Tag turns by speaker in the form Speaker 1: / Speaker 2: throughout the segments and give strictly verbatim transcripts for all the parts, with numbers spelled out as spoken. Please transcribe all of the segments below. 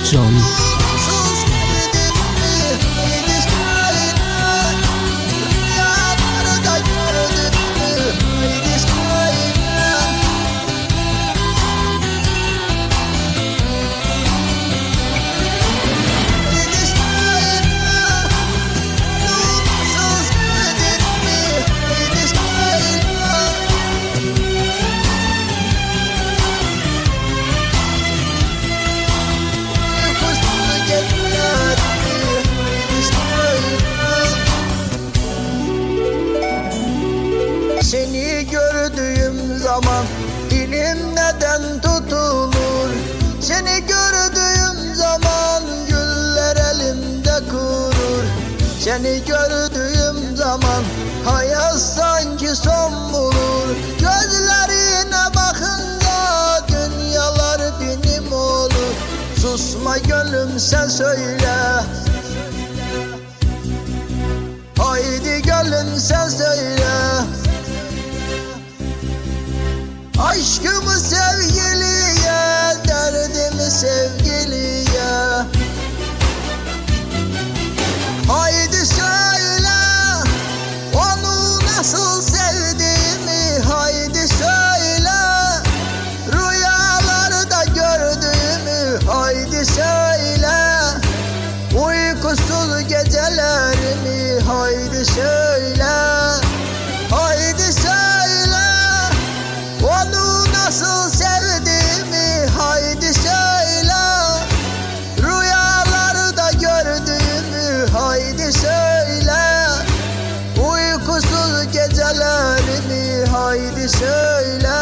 Speaker 1: Johnny.
Speaker 2: Seni gördüğüm zaman dilim neden tutulur? Seni gördüğüm zaman güller elimde kurur. Seni gördüğüm zaman hayat sanki son bulur. Gözlerine bakınca dünyalar benim olur. Susma gönlüm sen söyle. Haydi gönlüm sen söyle. Aşkımı sevgiliye, derdimi sevgiliye. Haydi söyle, onu nasıl sevdiğimi. Haydi söyle, rüyalarda gördüğümü. Haydi söyle, uykusuz gecelerimi. Haydi söyle, haydi söyle, onu nasıl sevdiğimi. Haydi söyle, rüyalarda gördüğümü. Haydi söyle, uykusuz gecelerimi. Haydi söyle.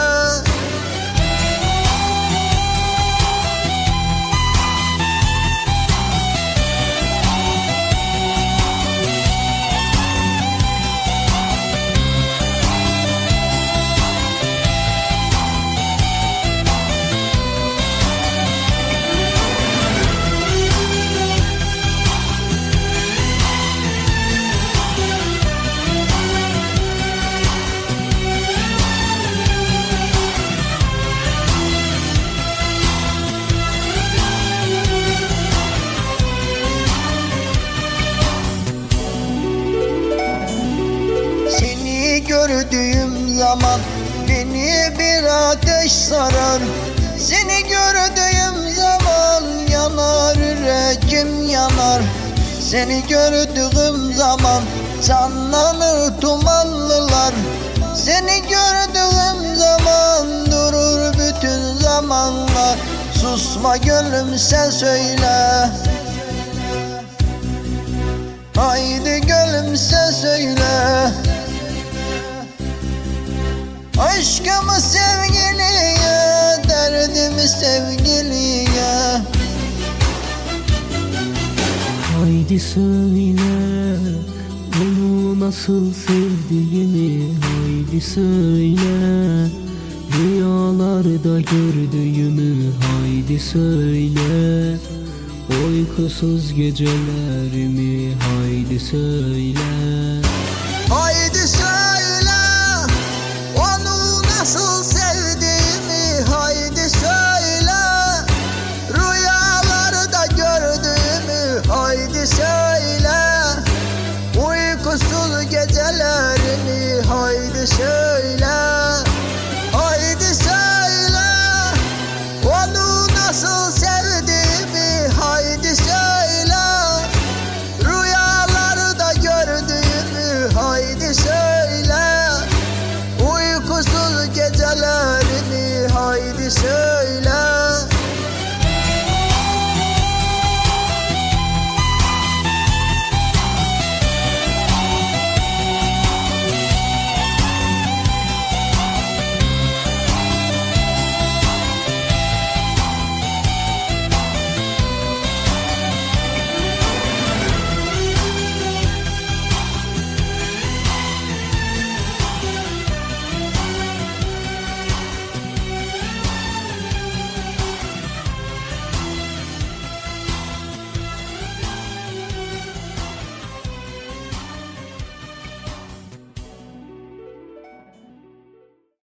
Speaker 2: Gördüğüm zaman beni bir ateş sarar. Seni gördüğüm zaman yanar, yüreğim yanar. Seni gördüğüm zaman canlanır tumanlılar. Seni gördüğüm zaman durur bütün zamanlar. Susma gönlüm sen söyle. Haydi gönlüm sen söyle. Aşkımı sevgiliye, derdimi sevgiliye.
Speaker 1: Haydi söyle, onu nasıl sevdiğimi. Haydi söyle, rüyalarda gördüğümü. Haydi söyle, uykusuz gecelerimi. Haydi söyle.
Speaker 2: Haydi söyle, onu nasıl sevdiğimi. Haydi söyle, rüyalarda gördüğümü. Haydi söyle, uykusuz gecelerimi. Haydi söyle. Haydi söyle, onu nasıl sevdiğimi. Haydi söyle, rüyalarda gördüğümü. Haydi söyle, uykusuz gecelerimi. Haydi söyle.